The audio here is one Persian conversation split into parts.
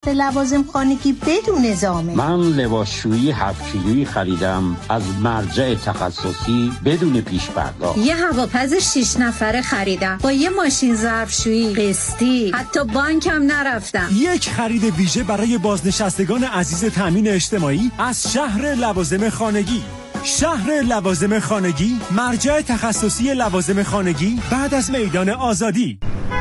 بخش لوازم خانگی بدون زامن. من لباسشویی 7 کیلویی خریدم از مرجع تخصصی بدون پیش پرداخت. یه هواپز 6 نفره خریدم با یه ماشین ظرفشویی قسطی، حتی بانکم نرفتم. یک خرید ویژه برای بازنشستگان عزیز تامین اجتماعی از شهر لوازم خانگی. شهر لوازم خانگی، مرجع تخصصی لوازم خانگی بعد از میدان آزادی.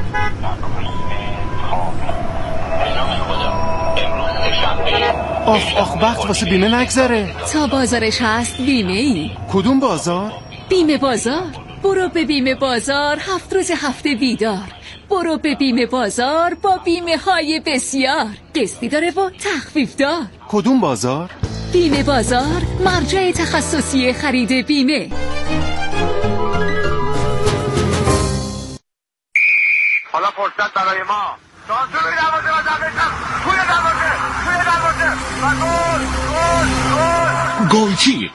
آخ وقت واسه بیمه نگذره. تا بازارش هست بیمه ای. کدوم بازار؟ بیمه بازار. برو به بیمه بازار 7 روز هفته بیدار. برو به بیمه بازار با بیمه های بسیار. قسطی داره و تخفیف دار. کدوم بازار؟ بیمه بازار، مرجع تخصصی خرید بیمه. حالا فرصت برای ما. سانتور روی دروازه و زمینم توی دروازه و گل گلچین.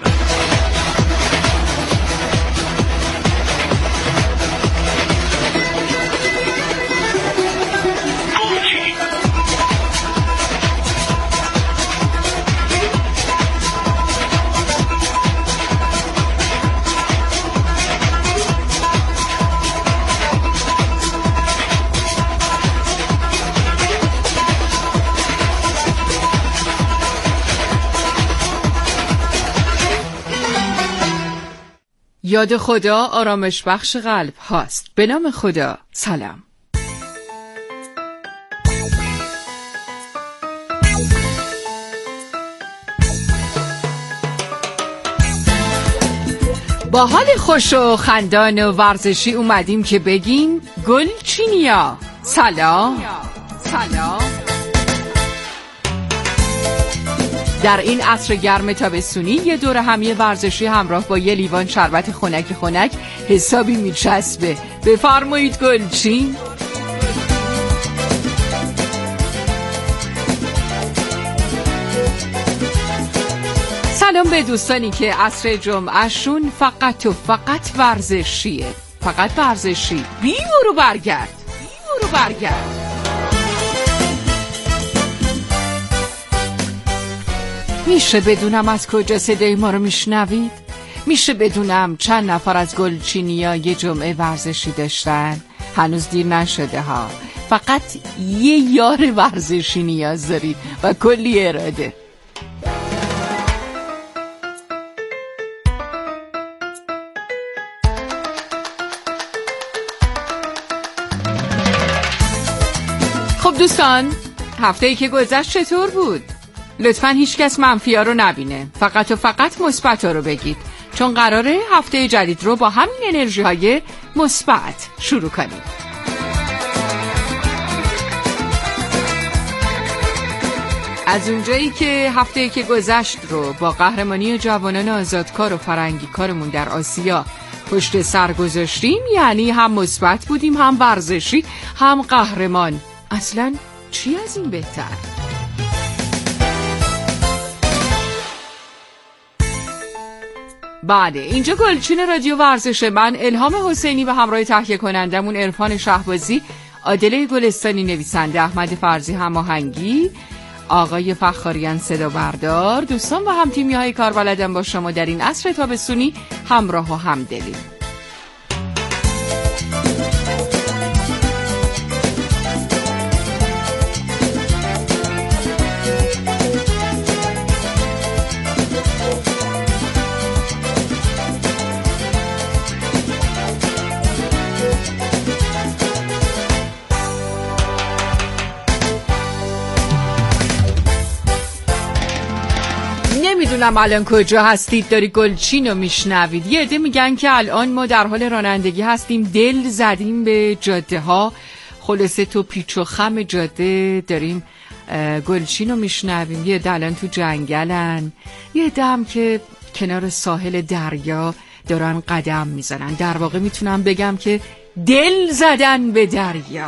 یاد خدا آرامش بخش قلب هاست. به نام خدا. سلام. با حال خوش و خندان و ورزشی اومدیم که بگیم گلچینیا. سلام. در این عصر گرم تابستونی یه دور همی ورزشی همراه با یه لیوان شربت خنک حسابی میچسبه. بفرمایید گلچین. سلام به دوستانی که عصر جمعهشون فقط و فقط ورزشیه. فقط ورزشی. بی برو برگرد. میشه بدونم از کجا صدای ما رو میشنوید؟ میشه بدونم چند نفر از گلچینیا یه جمعه ورزشی داشتن؟ هنوز دیر نشده ها. فقط یه یار ورزشی نیاز داری و کلی اراده. خب دوستان، هفته‌ای که گذشت چطور بود؟ لطفاً هیچ کس منفی‌ها رو نبینه. فقط و فقط مثبت‌ها رو بگید. چون قراره هفته جدید رو با همین انرژی‌های مثبت شروع کنیم. از اونجایی که هفته‌ای که گذشت رو با قهرمانی جوانان آزادکار و فرنگی کارمون در آسیا پشت سر گذاشتیم، یعنی هم مثبت بودیم، هم ورزشی، هم قهرمان. اصلاً چی از این بهتر؟ بعد اینجا گلچین رادیو ورزشه. من الهام حسینی و همراه تهیه کنندمون عرفان شهبازی، عادله گلستانی نویسنده، احمد فرزی هماهنگی، آقای فخاریان صدا بردار، دوستان و هم تیمی‌های کاربلدم با شما در این عصر تابستونی همراه و همدلی. نمیدونم الان کجا هستید داری گلچین رو میشنوید. یه عده میگن که الان ما در حال رانندگی هستیم، دل زدیم به جاده ها، خلاصه تو پیچ و خم جاده داریم گلچین رو میشنویم. یه عده الان تو جنگلن، یه عده هم که کنار ساحل دریا دارن قدم میزنن. در واقع میتونم بگم که دل زدن به دریا.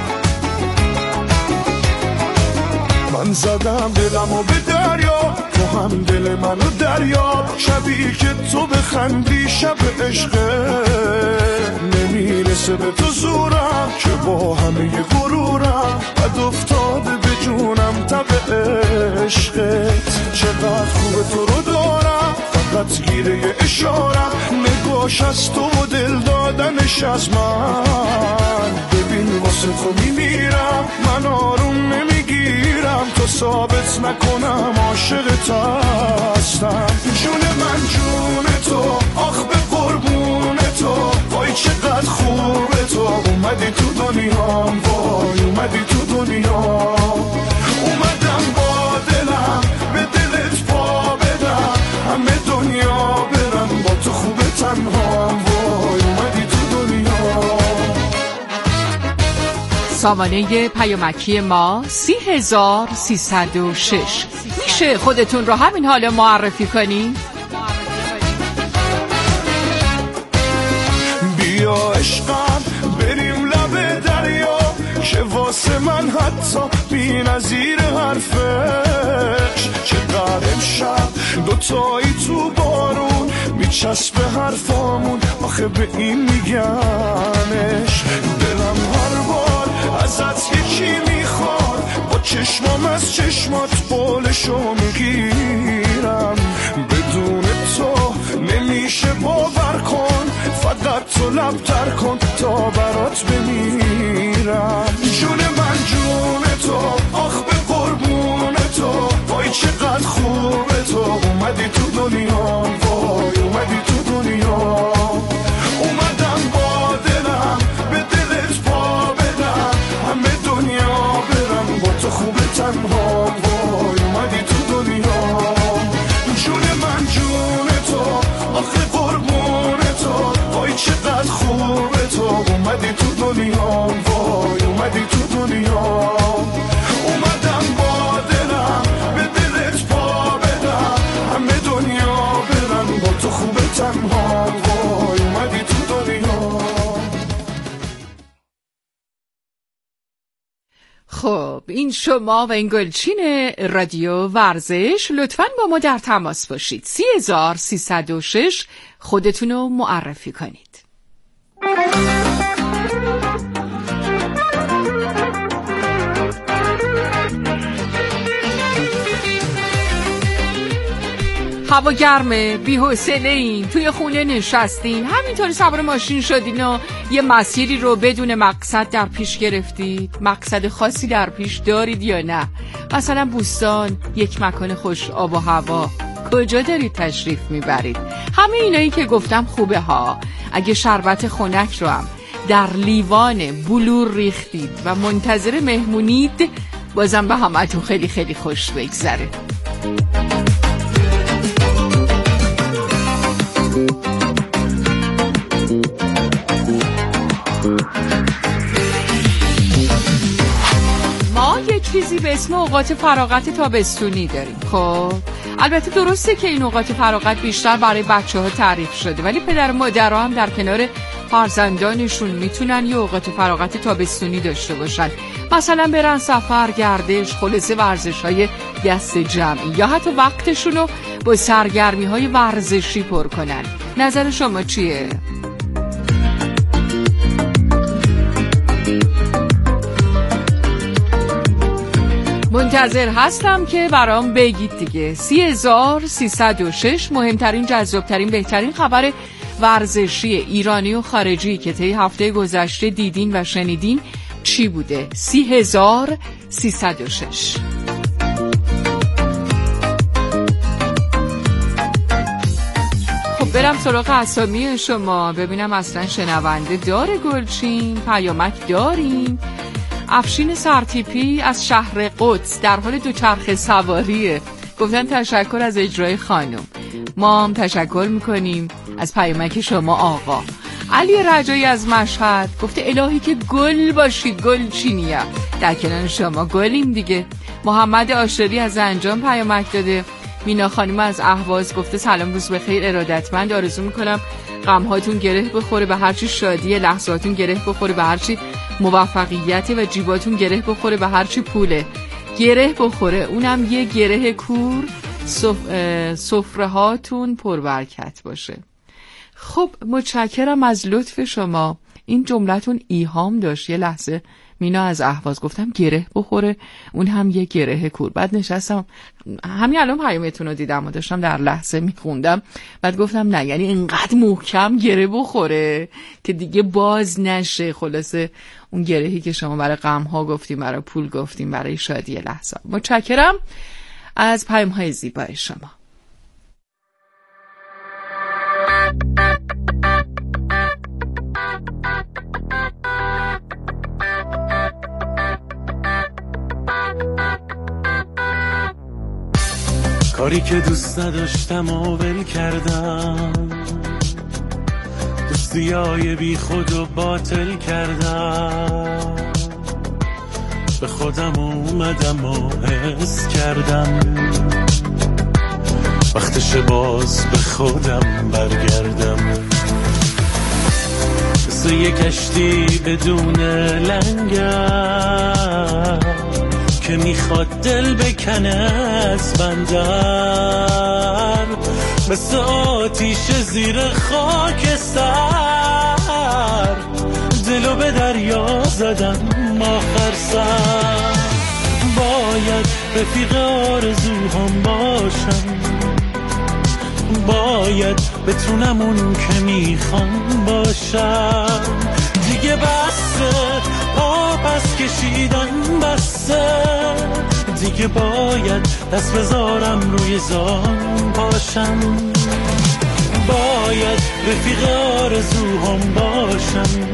من زدم دلمو به دریا، تو هم دل منو دریاب، شبی که تو بخندی شب عشقه، نمیرسه به تو زورم که با همه غرورم بد افتاده به جونم تب عشقت. چقدر خوبه تو رو دارم، فقط گیره اشارم، نگاش از تو و دل دادنش از من. ببین واسه تو میمیرم، من آروم نمیگیرم تو ثابت نکنم عاشقت هستم. جون من جون تو، آخ به قربون تو، وای چقدر خوبه تو، اومدی تو دنیام، وای اومدی تو دنیا. اومدم با دلم به دلت پا بدم، همه دنیا برم با تو خوبه تنهام، وای اومدی تو دنیا. سامانه پیامکی ما 30306. میشه خودتون رو همین حالا معرفی کنی؟ بیا عشقم بریم لب دریا، که واسه من حتی بی نظیر حرفش. چقدر امشب دوتایی تو بارون میچسبه حرفامون، آخه به این میگنش. دلم هر بار ازت یکی میخواد، با چشمام از چشمات بولشو میگیرم. بدون تو نمیشه باور کن، فقط تو لب تر کن تا برات بمیرم. جون من جون تو، آخ به قربون تو، وای چقدر خوبه تو، اومدی تو دنیا، وای اومدی تو دنیا. اومدم با دلم به دلت پا بدم، همه دنیا برم با تو خوبه تنها، وای اومدی تو دنیا. جون من جون تو، آخه قربون تو، وای چقدر خوبه تو، اومدی تو دنیا، وای اومدی تو دنیا. اومدم با دلم به دلت پا بدم، همه دنیا برم با تو خوبه تنها، وای اومدی تو دنیا. خب این شما و این گلچین رادیو ورزش. لطفاً با ما در تماس باشید. 30306 خودتون رو معرفی کنید. هوا گرمه، بی‌حوصله این، توی خونه نشستین، همینطوری سوار ماشین شدین و یه مسیری رو بدون مقصد در پیش گرفتید. مقصد خاصی در پیش دارید یا نه؟ مثلا بوستان، یک مکان خوش آب و هوا، کجا دارید تشریف میبرید؟ همه اینایی که گفتم خوبه ها. اگه شربت خنک رو هم در لیوان بلور ریختید و منتظر مهمونید، بازم به همتون خیلی خیلی خوش بگذره. ما یه چیزی به اسم اوقات فراغت تابستونی داریم. خب البته درسته که این اوقات فراغت بیشتر برای بچه‌ها تعریف شده، ولی پدر و مادرها هم در کنار فرزندانشون میتونن یه اوقات فراغت تابستونی داشته باشن. مثلا برن سفر، گردش، خلاصه ورزش‌های دست جمعی، یا حتی وقتشونو با سرگرمی‌های ورزشی پر کنن. نظر شما چیه؟ منتظر هستم که برام بگید دیگه. 30306 مهمترین، جذابترین، بهترین خبر ورزشی ایرانی و خارجی که طی هفته گذشته دیدین و شنیدین چی بوده؟ 30306. خب برم سراغ اسامی شما ببینم اصلا شنونده داره گلچین؟ پیامک داریم. افشین سرتیپی از شهر قدس در حال دوچرخه سواریه. گفتن تشکر از اجرای خانم. ما هم تشکر میکنیم از پیامک شما آقا. علی رجایی از مشهد گفته الهی که گل باشید گلچینیا. در کنار شما گلیم دیگه. محمد آشری از انجام پیامک داده. مینا خانم از اهواز گفته سلام، روز بخیر، ارادتمند. آرزو میکنم غمهاتون گره بخوره به هرچی شادیه، لحظاتون گره بخوره به هرچی موفقیت و جیباتون گره بخوره به هرچی پوله. گره بخوره، اونم یه گره کور سفره هاتون پربرکت باشه. خب متشکرم از لطف شما. این جملتون ایهام داشت. یه لحظه مینا از اهواز گفتم گره بخوره، اون هم یه گره کور. بعد نشستم همین الان پیامتون رو دیدم و داشتم در لحظه میخوندم، بعد گفتم نه، یعنی اینقدر محکم گره بخوره که دیگه باز نشه. خلاصه اون گرهی که شما برای غم ها گفتیم، برای پول گفتیم، برای شادی لحظه. متشکرم از پیام های زیبای شما. کاری که دوست نداشتم و ول کردم، دوستیای بی خود و باطل کردم، به خودم اومدم و حس کردم وقتش باز به خودم برگردم. مثل یه کشتی بدون لنگر که میخواد دل بکنه از بندر، مثل آتیش زیر خاکستر دلو به دریا زدم آخر سر. باید رفیق آرزوهام باشم، باید بتونم اون که میخوام باشم. دیگه بسه پس کشیدن بسه، دیگه باید دست بذارم روی زان باشم. باید رفیق آرزوهام باشم،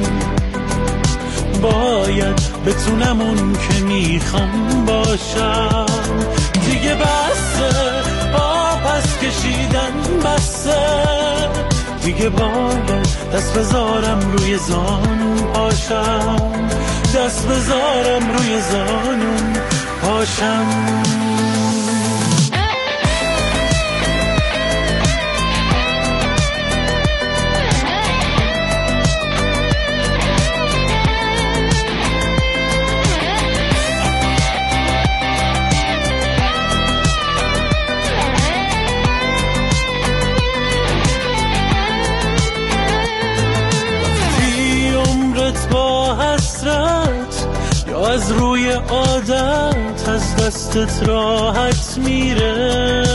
باید بتونم اون که میخوام باشم. دیگه بسه پس کشیدن بسه، دیگه باید دست بذارم روی زانون پاشم، دست بذارم روی زانون پاشم. از روی عادت از دستت راحت میره،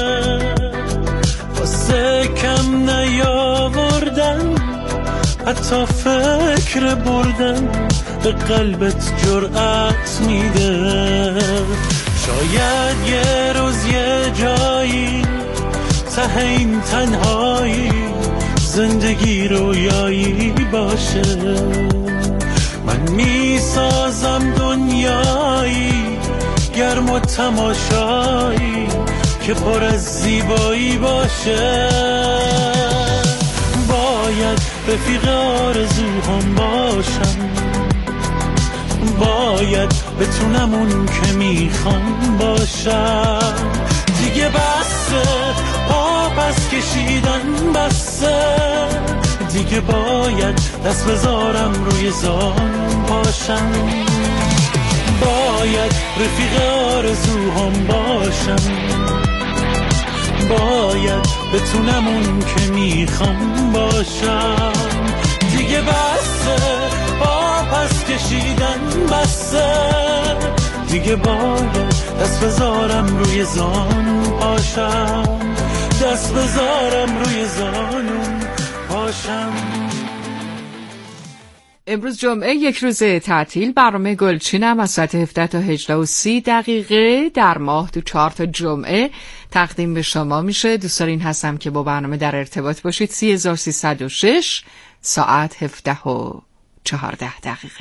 واسه کم نیاوردن حتی فکر بردن به قلبت جرأت میده. شاید یه روز یه جایی ته این تنهایی زندگی رویایی باشه، من میسازم دنیایی گرم و تماشایی که پر از زیبایی باشه. باید رفیق آرزوهام باشم، باید بتونم اون که میخوام باشم. دیگه بسه پس کشیدن بسه، دیگه باید دست بذارم روی زان پاشم. باید رفیق آرزوهام باشم، باید بتونم اون که میخوام باشم. دیگه بسه پس کشیدن بسه، دیگه باید دست بذارم روی زان پاشم، دست بذارم روی زانون پاشم. امروز جمعه یک روز تعطیل، برنامه گلچینم از ساعت 17 تا 18:30 در ماه تو 4 تا جمعه تقدیم به شما میشه. دوست دارین هستم که با برنامه در ارتباط باشید. 3306 ساعت 17:14.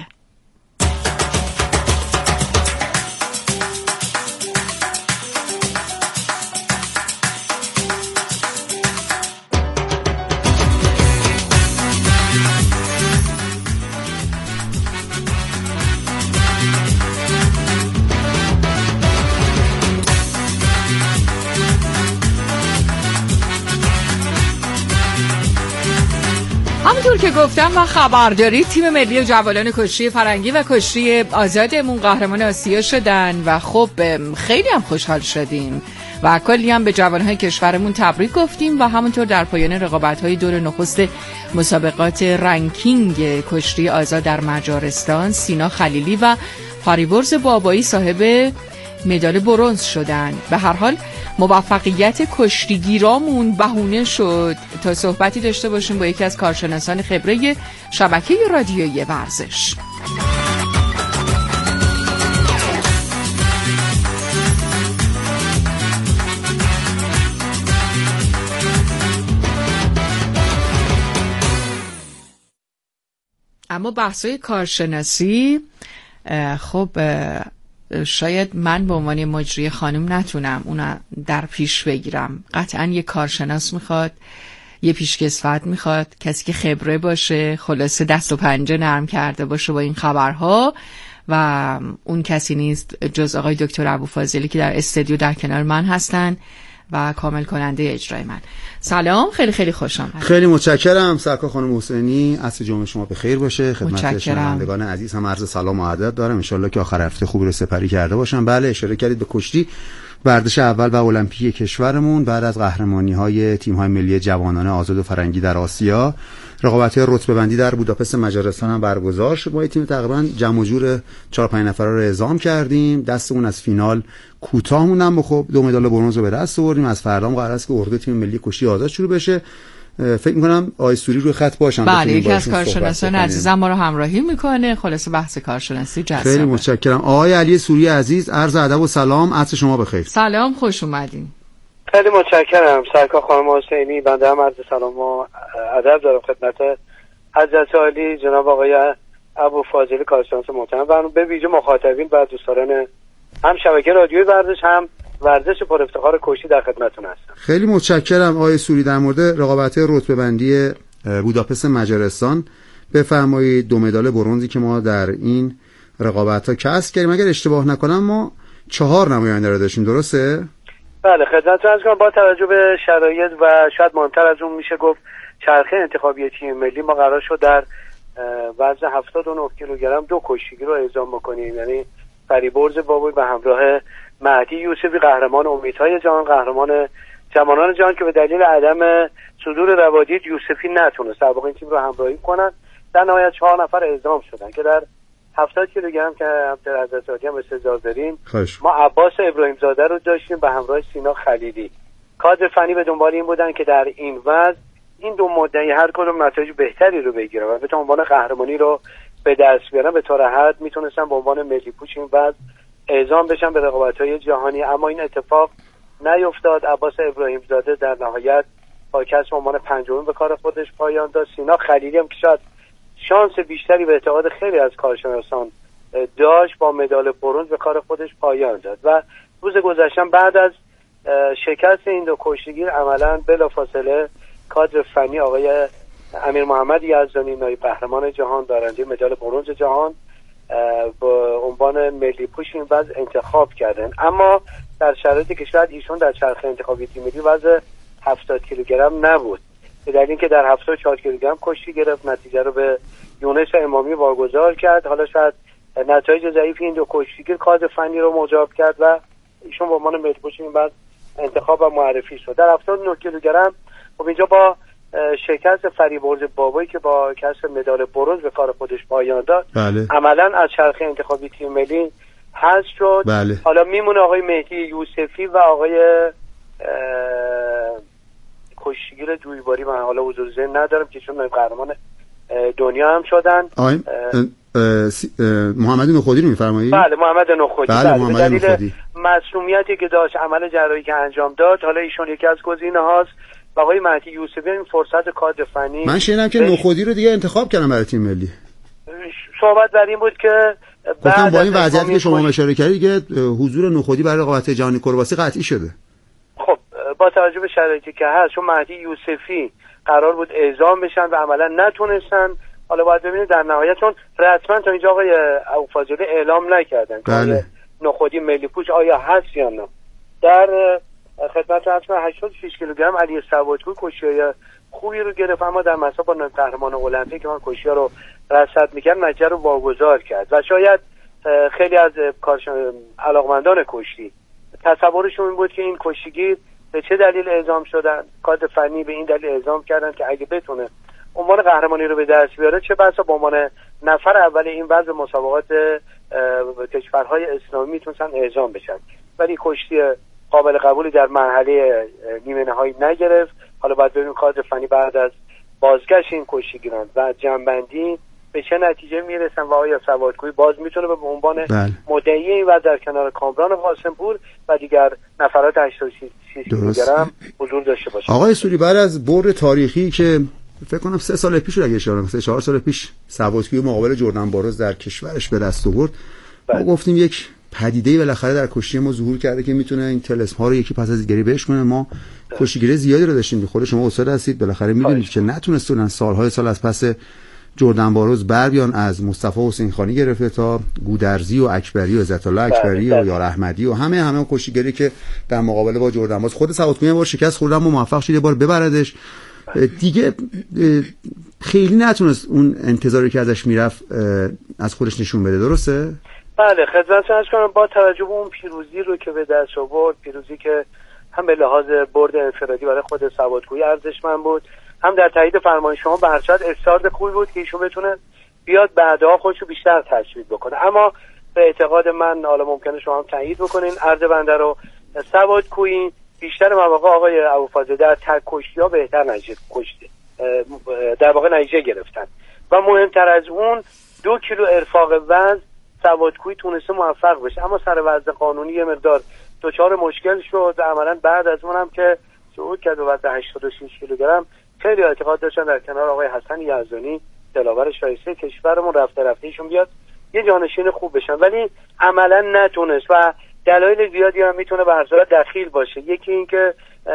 همونطور که گفتم و خبرداری، تیم ملی جوانان کشتی فرنگی و کشتی آزادمون قهرمان آسیا شدن و خب خیلی هم خوشحال شدیم. و کلی هم به جوانهای کشورمون تبریک گفتیم و همونطور در پایان رقابت‌های دور نخست مسابقات رنکینگ کشتی آزاد در مجارستان سینا خلیلی و فریبرز بابایی صاحب مدال برنز شدن. به هر حال موفقیت کشتیگیرامون بهونه شد تا صحبتی داشته باشیم با یکی از کارشناسان خبره شبکه رادیویی ورزش. اما بحثای کارشناسی خب شاید من به عنوان مجری خانم نتونم اون در پیش بگیرم. قطعا یه کارشناس میخواد، یه پیشکسوت میخواد، کسی که خبره باشه، خلاصه دست و پنجه نرم کرده باشه با این خبرها و اون کسی نیست جز آقای دکتر ابوفاضلی که در استودیو در کنار من هستن و کامل کننده اجرای من. سلام، خیلی خیلی خوش آمدید. خیلی متشکرم سرکار خانم حسینی. عصر جمعه شما بخیر باشه. خدمت شنوندگان عزیز هم عرض سلام و ادب دارم. ان شاءالله که آخر هفته خوبی رو سپری کرده باشم. بله، اشاره کردید به کشتی، ورزش اول و المپیک کشورمون بعد از قهرمانی‌های تیم‌های ملی جوانان آزاد و فرنگی در آسیا. رقابت‌های رتبه‌بندی در بوداپست مجارستان هم برگزار شد. ما تیم تقریبا جمع و جور 4-5 نفره رو اعزام کردیم. دستمون از فینال کوتاه موندن، خب 2 مدال برنز رو به دست آوردیم. از فردا قرار است که اردو تیم ملی کشتی آزاد شروع بشه. فکر می‌کنم آقای سوری روی خط باشن. بله، یکی از کارشناسان عزیزم ما رو همراهی می‌کنه. خلاص بحث کارشناسی جذابه. خیلی متشکرم. آقای علی سوری عزیز، عرض ادب و سلام. عصر شما بخیر. سلام، خوش اومدین. خیلی متشکرم سرکار خانم حسینی. بنده هم عرض سلام و ادب دارم خدمت حضرت عالی جناب آقای ابوفاضلی کارشناس محترم و به ویژه مخاطبین و دوستان هم شبکه رادیویی ورزش هم ورزش پر افتخار کشتی در خدمتتون هستم. خیلی متشکرم آقای سوری. در مورد رقابت‌های رتبه‌بندی بوداپست مجارستان بفرمایید. 2 مدال برنزی که ما در این رقابت‌ها کسب کردیم، اگر اشتباه نکنم ما 4 نماینده رو داشتیم، درسته؟ بله، خدمتتون عرض کنم با توجه به شرایط و شاید مهمتر از اون میشه گفت چرخه انتخابی تیم ملی، ما قرار شد در وزن 79 کیلوگرم 2 کشتیگیر رو اعزام بکنیم، یعنی فریبرز بابایی به همراه مهدی یوسفی قهرمان امیدهای جهان، قهرمان جوانان جهان که به دلیل عدم صدور روادید یوسفی نتونست در واقع این تیم رو همراهی کنن. در نهایت 4 نفر اعزام شدن که در 70 کیلوگرم که در حضرت عالی هم استعداد داریم. ما عباس ابراهیم زاده رو داشتیم به همراه سینا خلیلی. کادر فنی به دنبال این بودن که در این وزن این دو مدعی هر کدوم نتایج بهتری رو بگیرن و به عنوان قهرمانی رو به دست بیارن. به طور حد میتونستن به عنوان ملی پوش این وزن اعزام بشن به رقابت‌های جهانی، اما این اتفاق نیفتاد. عباس ابراهیم زاده در نهایت با کسب عنوان پنجمین به کار خودش پایان داد. سینا خلیلی هم که شاید شانس بیشتری به اعتقاد خیلی از کارشناسان داشت با مدال برنز به کار خودش پایان داد و روز گذشته بعد از شکست این دو کشتیگیر عملاً بلافاصله کادر فنی آقای امیر محمد یزدانی نایب قهرمان جهان دارنده مدال برنز جهان با عنوان ملی پوش این وضع انتخاب کردن، اما در شرایطی که شاید ایشون در چرخه انتخابی تیم ملی وزن 70 کیلوگرم نبود، به دلیل اینکه در 74 کیلوگرم کشتی گرفت، نتیجه رو به یونس امامی واگذار کرد. حالا شاید نتایج ضعیف این دو کشتیگیر کادر فنی رو مجاب کرد و ایشون به عنوان ملی پوش این وزن انتخاب و معرفی شد. در 79 کیلوگرم خب اینجا با شکست فریبرز بابایی که با کسب مدال برنز به کار خودش پایان داد، عملا از چرخه انتخابی تیم ملی حذف شد. حالا میمونه آقای مهدی یوسفی و آقای کشتیگیر جویباری، من حالا حضور ذهن ندارم که چون قهرمان دنیا هم شدن. محمد نخودی رو میفرمایید؟ بله، محمد نخودی. بله، محمد دلیل نخودی مسئولیتی که داشت، عمل جراحی که انجام داد، حالا ایشون یکی از گزینه هاست. آقای مهدی یوسفی این فرصت کادر فنی، من شنیدم که نخودی رو دیگه انتخاب کردن برای تیم ملی. صحبت بر این بود که بعد با این وضعیتی که شما اشاره کردید که حضور نخودی برای رقابت جهانی کرواسی قطعی شده. خب با توجه به شرایطی که هست، چون مهدی یوسفی قرار بود اعزام بشن و عملا نتونستن. حالا باید ببینید در نهایت، چون رسما تا اینجا آقای ابوفاضلی اعلام نکردن که نخودی ملی پوش آیا هست یا نه. در خدمت حتما 86 کیلوگرم علی سوادکوی کشتی‌های خوبی رو گرفت، اما در مسابقه با قهرمان المپیک که من کشتی‌ها رو رصد می‌کرد نتیجه رو واگذار کرد و شاید خیلی از علاقمندان کشتی تصورشون این بود که این کشتیگیر به چه دلیل اعدام شدن. کادر فنی به این دلیل اعدام کردن که اگه بتونه عنوان قهرمانی رو به دست بیاره چه بسا به عنوان نفر اول این وضع مسابقات کشورهای اسلامی میتونن اعزام بشن. ولی کشتی قابل قبولی در مرحله نیمه نهایی نگرفت. حالا باید ببینیم کادر فنی بعد از بازگشت این کشتیگیران و جنبندی به چه نتیجه میرسن و آیا سوادکویی باز میتونه به عنوان مدعی این وضع در کنار کامران قاسمپور و دیگر نفرات 86 کیلوگرم حضور داشته باشه. آقای سوری، بعد از برد تاریخی که فکر کنم 3 سال پیش اگه اشاره نکنم 3-4 سال پیش سوادکویی مقابل جردن باروز در کشورش به دست آورد، ما گفتیم یک پدیده‌ای بالاخره در کشتی ما ظهور کرده که میتونه این طلسم ها رو یکی پس از دیگری بهش کنه. ما کشتیگیر زیادی رو داشتیم، خود شما استاد هستید، بالاخره میدونید که نتونستن سالهای سال از پس جردن باروز بر بیان. از مصطفی حسین خانی گرفته تا گودرزی و اکبری و عزت الله اکبری و یار احمدی و همه کشتیگیری که در مقابله با جردن باروز خود سوادکویی بار شکست خوردن و موفق شد یه بار ببردش. دیگه خیلی نتونست اون انتظاری که ازش میرفت از خودش نشون بده، درسته؟ بله، خدمتتون عرض کنم با توجه به اون پیروزی رو که به دست آورد، پیروزی که هم به لحاظ برد انفرادی برای خود سوادکویی ارزشمند بود، هم در تایید فرمان شما به هر صورت استارت خوبی بود که ایشون بتونه بیاد بعدها خودشو بیشتر تشویق بکنه. اما به اعتقاد من، حالا ممکنه شما هم تایید بکنین، عرض بنده رو سوادکویی بیشتر مواقع آقای ابوالفضل در تک کشتی‌ها بهتر در واقع نتیجه گرفتن و مهمتر از اون 2 کیلو ارفاق وزن سوادکویی تونسته موفق بشه. اما سر وزن قانونی یه مقدار دچار مشکل شد و عملاً بعد از اونم که صعود کرد به وزن 86 کیلوگرم خیلی اعتقاد داشتن در کنار آقای حسن یزدانی دلاور شایسته کشورمون رفته ایشون بیاد یه جانشین خوب بشن، ولی عملاً نتونست و دلایل زیادی هم میتونه به هر صورت دخیل باشه. یکی این که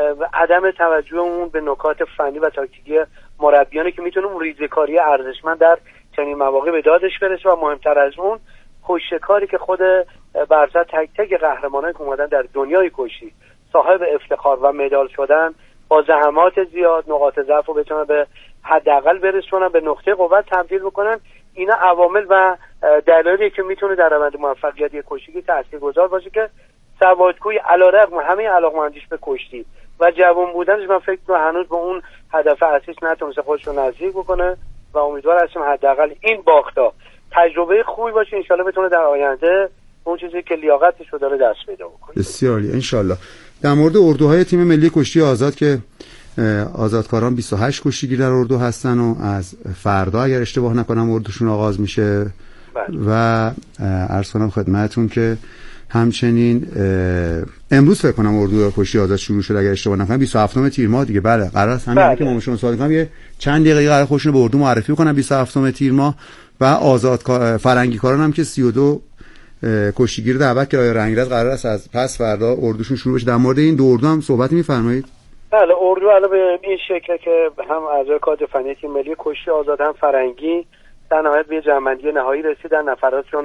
عدم توجه اون به نکات فنی و تاکتیکی مربیانی که میتونه اون ریزکاری ارزشمند در چنین مواقع به دادش برسه و مهمتر از اون کشتکاری که خود برزد تک تک قهرمانایی که اومدن در دنیای کشتی صاحب افتخار و مدال شدن با زحمات زیاد نقاط ضعف رو بتونن به حداقل برسونن، به نقطه قوت تبدیل بکنن. اینا عوامل و دلایلی که میتونه در روند موفقیت کشتی تاثیرگذار باشه که سوادکویی علیرغم همه علاقمندیش به کشتی و جوان بودنش من فکر کنم هنوز به اون هدف اصلیش نتونسته خودش رو نزدیک بکنه و امیدوار هستم حداقل این باختا تجربه خوبی باشه، ان شاءالله بتونه در آینده اون چیزی که لیاقتش رو داره دست پیدا بکنه. بسیار عالی، ان شاءالله. در مورد اردوهای تیم ملی کشتی آزاد که آزادکاران 28 کشتیگیر در اردو هستن و از فردا اگر اشتباه نکنم اردوشون آغاز میشه و عرض کنم خدمتتون که همچنین امروز فکر کنم اردو کشتی آزاد شروع شد اگر اشتباه نکنم 27 تیر ماه دیگه. بله قرار است همین که ما شما صحبت کنم یه چند دقیقه قرار خودشون به اردو معرفی کنن 27 تیر ماه و آزاد فرنگی کاران هم که 32 کشتیگیر دعوت کرده رنگرز قرار است از پس فردا اردوشون شروع بشه. در مورد این دو اردو هم صحبت می‌فرمایید؟ بله، اردو علاوه به این شکل که هم اعضای کادر فنی تیم ملی کشتی آزاد هم فرنگی در نهایت به جنبندی نهایی رسیدن، نفراتشون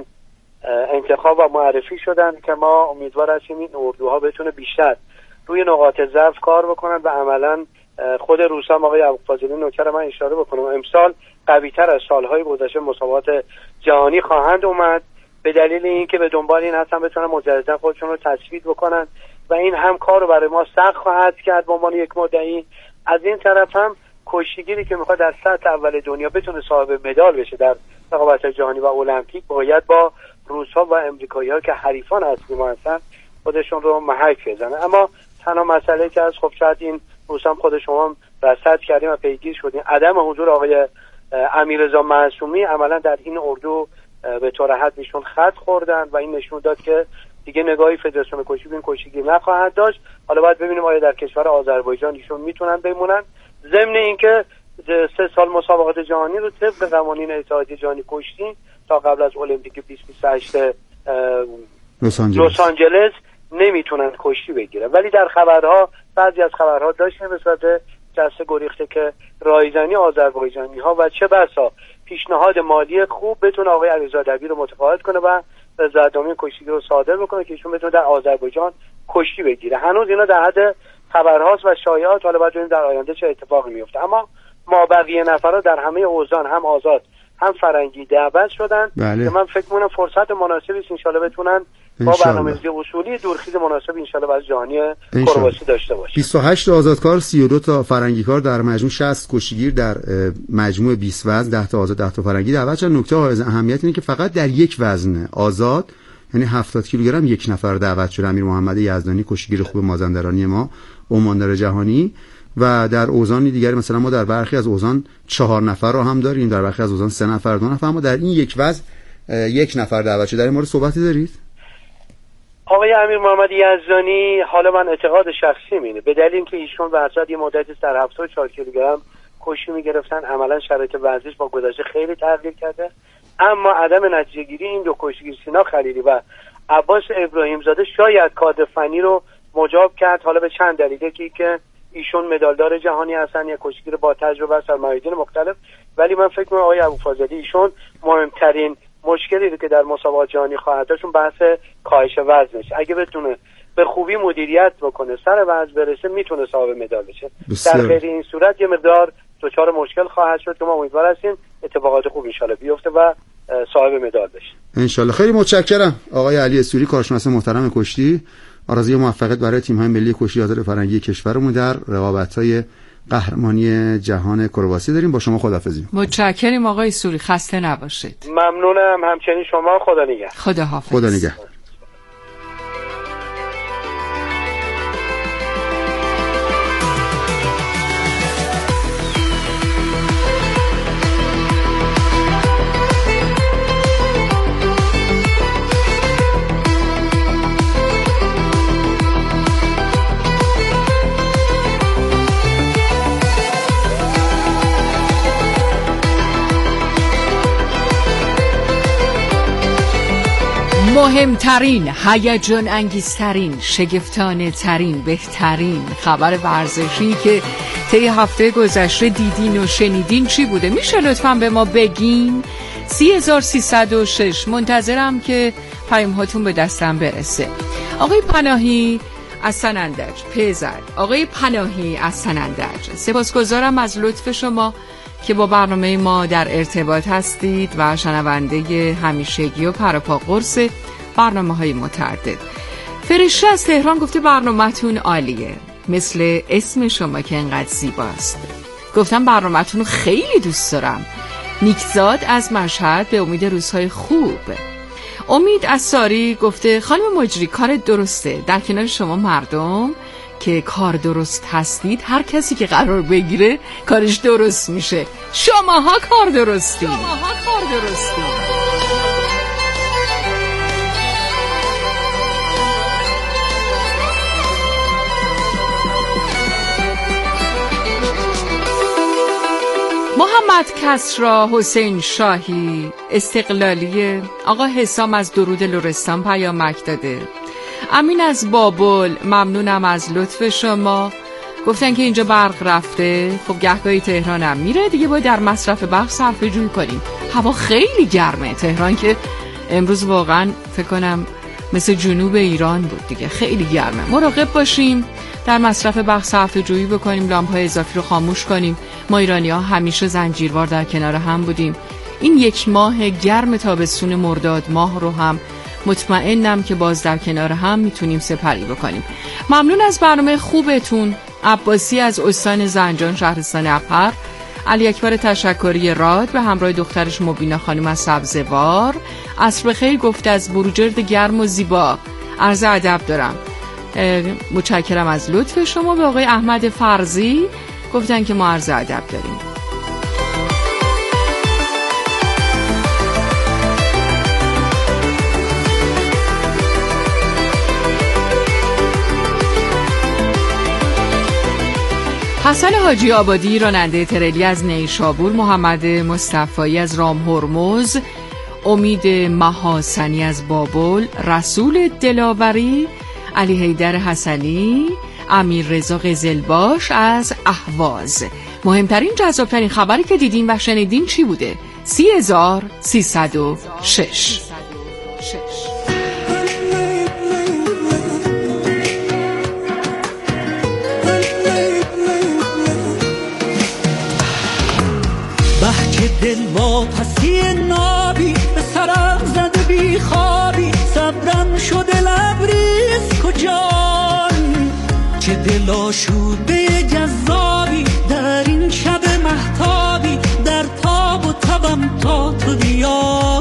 انتخاب و معرفی شدن که ما امیدوار هستیم این اردوها بتونه بیشتر روی نقاط ضعف کار بکنن و عملاً خود روسام آقای ابوالفضلی نوکر من اشاره بکنم امسال قوی‌تر از سالهای گذشته مسابقات جهانی خواهند اومد به دلیل اینکه به دنبال این هستن بتونن مجددا خودشون رو تثبیت بکنن و این هم کار رو برای ما سخت خواهد کرد به عنوان یک مدعی. از این طرف هم کشتیگیری که میخواد در سطح اول دنیا بتونه صاحب مدال بشه در رقابت‌های جهانی و المپیک باید با روس‌ها و امریکایی‌ها که حریفان اصلی ما هستن خودشون رو محک بزنه. اما تنها مسئله که از خب شاید این روس‌ها خود شما هم رصد کردیم و پیگیر شدیم عدم حضور آقای امیررضا معصومی عملا در این اردو به طور حد ایشون خط خوردن و این نشون داد که دیگه نگاهی فدراسیون کشتی به این کشتیگیر نخواهد داشت. حالا باید ببینیم آیا در کشور آذربایجان ایشون میتونن بمونن. ضمن اینکه 3 سال مسابقات جهانی رو طبق قوانین اتحادیه جهانی کشتی تا قبل از المپیک 2028 لس آنجلس نمیتونن کشتی بگیرن، ولی در خبرها بعضی از خبرها داشتیم به صورت جسته گریخته که رایزنی آذربایجانی ها و چه بسا پیشنهاد مالی خوب بتونه آقای علیزاده رو متقاعد کنه و رضایتنامه کشتیگیر رو صادر بکنه که ایشون بتونه در آذربایجان کشتی بگیره. هنوز اینا در حد خبرهاست و شایعات، حالا باید ببینیم در آینده چه اتفاقی میفته. اما ما بقیه نفرا در همه اوزان هم آزاد هم فرنگی دعوت شدن که من فکر می‌کنم فرصت مناسبی است ان شاءالله بتونن با برنامه‌ریزی اصولی دورخیز مناسب ان شاءالله برای جهانی کرواسی داشته باشه. 28 آزادکار، 32 تا فرنگی کار، در مجموع 60 کشتیگیر در مجموع 20 وزن، 10 تا آزاد 10 تا فرنگی دعوت شدن. نکته حائز اهمیت اینه که فقط در یک وزن آزاد یعنی 70 کیلوگرم یک نفر دعوت شده، امیر محمد یزدانی کشتیگیر خوب مازندرانی ما، عماندار جهانی. و در اوزان دیگری مثلا ما در برخی از اوزان 4 نفر رو هم داریم، در برخی از اوزان 3 نفر 2 نفر، اما در این یک وزن یک نفر دعوت شده. در این مورد صحبتی دارید؟ آقای امیر محمد یزدانی، حالا من اعتقاد شخصی اینه به دلیل اینکه ایشون به حسرت یه مدتی در 74 کیلوگرم کشتی میگرفتن، عملا شرایط ورزش با گذشته خیلی تغییر کرده، اما عدم نتیجه گیری این دو کشتیگیر سینا خلیلی و عباس ابراهیم زاده شاید کادر فنی رو مجاب کرد، حالا به چند دلیل که ایشون مدالدار جهانی هستن، یک کشتیگیر با تجربه است در میادین مختلف، ولی من فکر می‌کنم آقای ابوالفضلی ایشون مهمترین مشکلی رو که در مسابقات جهانی خواهد داشت بحث کاهش وزنش، اگه بتونه به خوبی مدیریت بکنه سر وزن برسه میتونه صاحب مدال بشه. در غیر این صورت یه مقدار دچار مشکل خواهد شد که ما امیدوار هستیم اتفاقات خوب ان شاءالله بیفته و صاحب مدال بشه ان شاءالله. خیلی متشکرم آقای علی استوری، کارشناس محترم کشتی. آرزوی موفقیت برای تیم‌های ملی کشتی آزاد فرنگی کشورمون در رقابت‌های قهرمانی جهان کرواسی داریم. با شما خداحافظی. متشکریم آقای سوری، خسته نباشید. ممنونم، همچنین شما. خدا نگهدار. خداحافظ. خدا نگهدار. مهمترین، هیجان انگیزترین، شگفتانه ترین، بهترین خبر ورزشی که طی هفته گذشته دیدین و شنیدین چی بوده؟ میشه لطفاً به ما بگین؟ 3306 منتظرم که پیام هاتون به دستم برسه. آقای پناهی از سنندج پزد، آقای پناهی از سنندج، سپاسگزارم از لطف شما که با برنامه ما در ارتباط هستید و شنونده همیشگی و پروپا قرص برنامه‌های متعدد. فرشته از تهران گفته برنامه‌تون عالیه، مثل اسم شما که انقدر زیباست. گفتم برنامه‌تون رو خیلی دوست دارم. نیکزاد از مشهد به امید روزهای خوب. امید از ساری گفته خانم مجری کار درسته، در کنار شما مردم که کار درست هستید هر کسی که قرار بگیره کارش درست میشه. شماها کار درستی. محمد کسرا حسین شاهی استقلالی، آقا حسام از درود لرستان پیامک داده. امین از بابل ممنونم از لطف شما، گفتن که اینجا برق رفته. خب گهگاهی تهرانم میره دیگه، باید در مصرف برق صرفه جویی کنیم. هوا خیلی گرمه تهران که امروز واقعا فکر کنم مثل جنوب ایران بود دیگه، خیلی گرمه. مراقب باشیم، در مصرف برق صرفه جویی بکنیم، لامپ‌های اضافی رو خاموش کنیم. ما ایرانی‌ها همیشه زنجیروار در کنار هم بودیم. این یک ماه گرم تابستون مرداد ماه رو هم مطمئنم که باز در کنار هم میتونیم سپری بکنیم. ممنون از برنامه خوبتون. عباسی از استان زنجان شهرستان اپر، علی اکبر تشکری راد به همراه دخترش مبینا خانم از سبزوار. عصر بخیر گفت از بروجرد گرم و زیبا عرض ادب دارم. متشکرم از لطف شما. به آقای احمد فرزی گفتن که ما عرض ادب داریم. حسن حاجی آبادی راننده تریلی از نیشابور، محمد مصطفی از رام هرمز، امید محاسنی از بابل، رسول دلاوری، علی حیدر حسنی، امیر رضا قزلباش از اهواز. مهمترین جذابترین خبری که دیدین و شنیدین چی بوده؟ 3306. بهجه چه دل واپسی نابی به سرم زده بی خوابی صبرم شده لبریز کجان چه دل آشوده جذابی در این شب مهتابی در تاب و تبم تا تو بیا